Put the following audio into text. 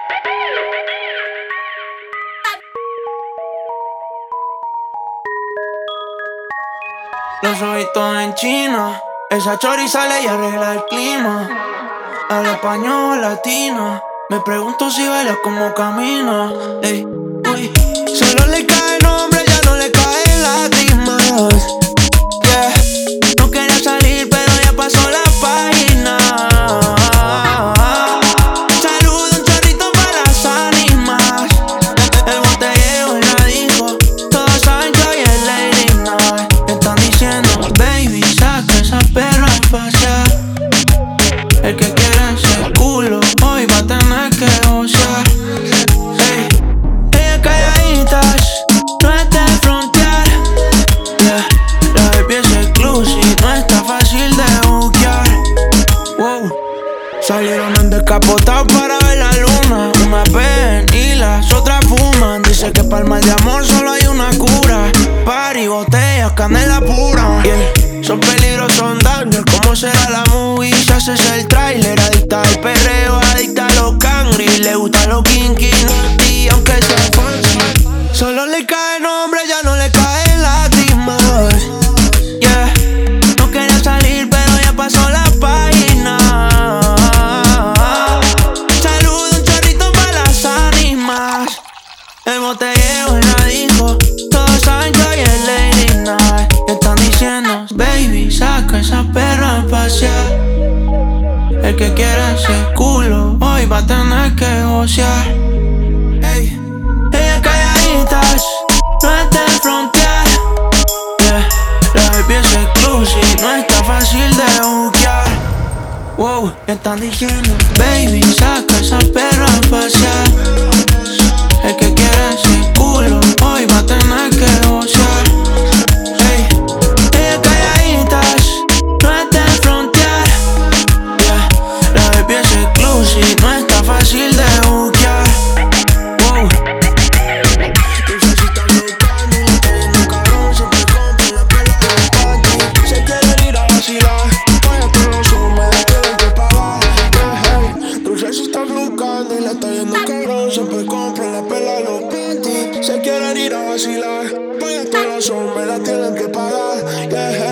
Los ojitos en China. Esa chori sale y arregla el clima. Habla español latino. Me pregunto si baila como camina. Ey, uy. Solo le cae nombre, ya no le caen lágrimas. Yeah. No quería salir, pero ya pasó la página. Saludo un chorrito para las ánimas. El botellero en la disco. Todos saben que hoy es Lady Night. Están diciendo, baby, saca esa perra a pasear. El que quiera ese culo hoy va a tener que gozar. Hey, ella calladitas, no es de frontear. Yeah, la baby es exclusive, no está fácil de buquear. Wow, salieron en descapotado para ver la luna. Una ven y las otras fuman. Dice que para el mal de amor solo hay una cura. Party, botellas, canela pura. Yeah, son peligros, son daños. ¿Cómo será la movie? Si haces el trailer, adicta al perreo, adicta a los cangri. Le gusta los kinky, y aunque sea falso. Solo le cae nombre, ya no le caen lágrimas. Yeah, no quería salir, pero ya pasó la página. Saludo un chorrito para las ánimas. El botellero en la disco. Todos saben que hoy es Lady Night. Están diciendo, baby, saca esa perra a pasear. El que quiera ese culo hoy va a tener que gocear. Hey, ella calladitas, no es de frontear. Yeah, la baby es exclusive, no está fácil de buquear. Wow, están diciendo, baby, saca esa perra a pasear. El que quiera ese culo hoy va a tener que gocear. Hey, ella calladitas, no es de frontear. Yeah, la baby es exclusive, no está fácil de buquear. Wow. Se quieren ir a vacilar, vaya que los hombres tienen que pagar. Yeah, hey, dulce se está buscando y le está yendo cabrón. Siempre compran la pela los panties. Se quieren ir a vacilar, vaya que los hombres la tienen que pagar. Yeah,